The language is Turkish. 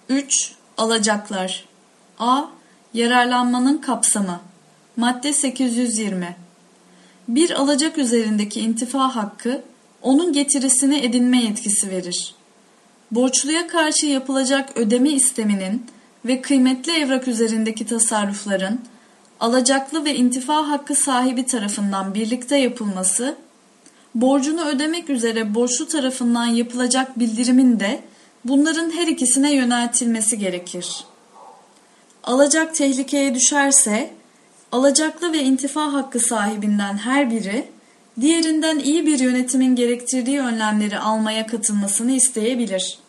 3. Alacaklar. A. Yararlanmanın kapsamı. Madde 820. Bir alacak üzerindeki intifa hakkı, onun getirisini edinme yetkisi verir. Borçluya karşı yapılacak ödeme isteminin ve kıymetli evrak üzerindeki tasarrufların, alacaklı ve intifa hakkı sahibi tarafından birlikte yapılması, borcunu ödemek üzere borçlu tarafından yapılacak bildirimin de bunların her ikisine yöneltilmesi gerekir. Alacak tehlikeye düşerse, alacaklı ve intifa hakkı sahibinden her biri, diğerinden iyi bir yönetimin gerektirdiği önlemleri almaya katılmasını isteyebilir.